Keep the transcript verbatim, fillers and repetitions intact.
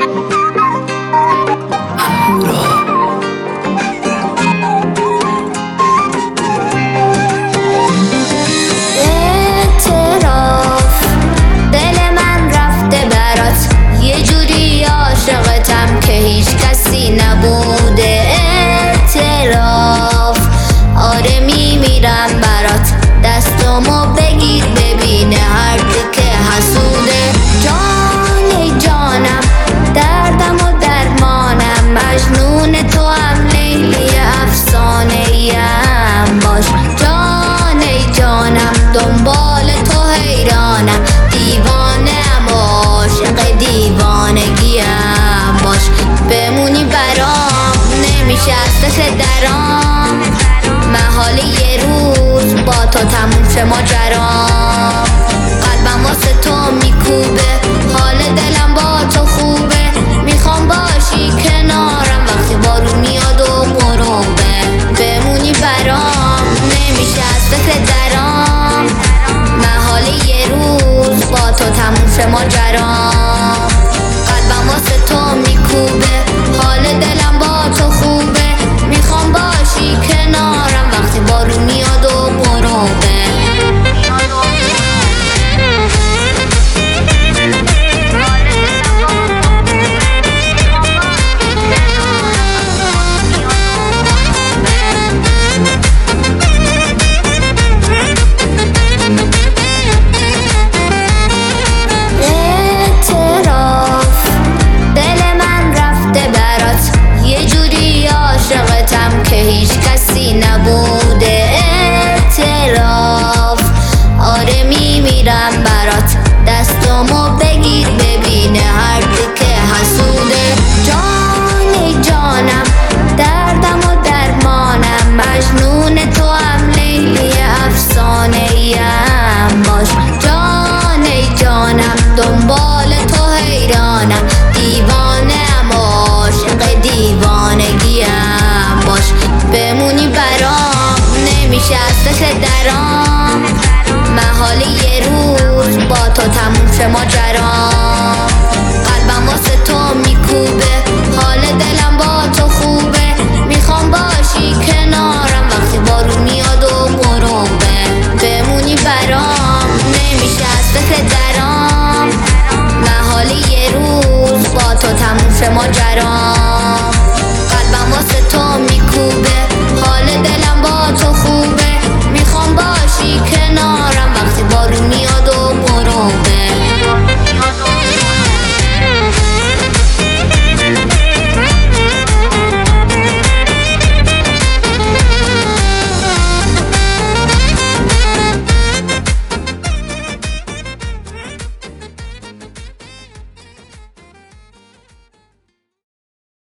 دستامو بگیر ببینه هر که حسوده. جان ای جانم دردم و درمانم، مجنون تو هم لیلی افسانه ایم باش. جان ای جانم دنبال تو حیرانم، دیوانه‌ام و عاشق دیوانگیم باش. بمونی برام نمیشه از دست درام، محال یه روز با تو تموم شه ماجرام. قلبم واسه تو میکوبه، حال دلم با تو خوبه، میخوام باشی کنارم وقتی بارون میاد و غروبه. بمونی برام نمیشه از دست درام، محال یه روز با تو تموم شه ماجرام. قلبم واسه تو میکوبه، حال دلم با تو خوبه، میخوام باشی کنارم وقتی بارون میاد و غروبه. که هیچ کسی نبوده اعتراف، آره میمیرم برات، دستامو بگیر ببینه هر که حسوده. جان ای جانم دردم و درمانم، مجنون تو هم لیلی افسانه ایم باش. جان ای جانم دنبال تو حیرانم، دیوانه‌ام و عاشق دیوانگیم باش. بمونی برام نمیشه از دست درام، محال یه روز با تو تموم شه ماجرام.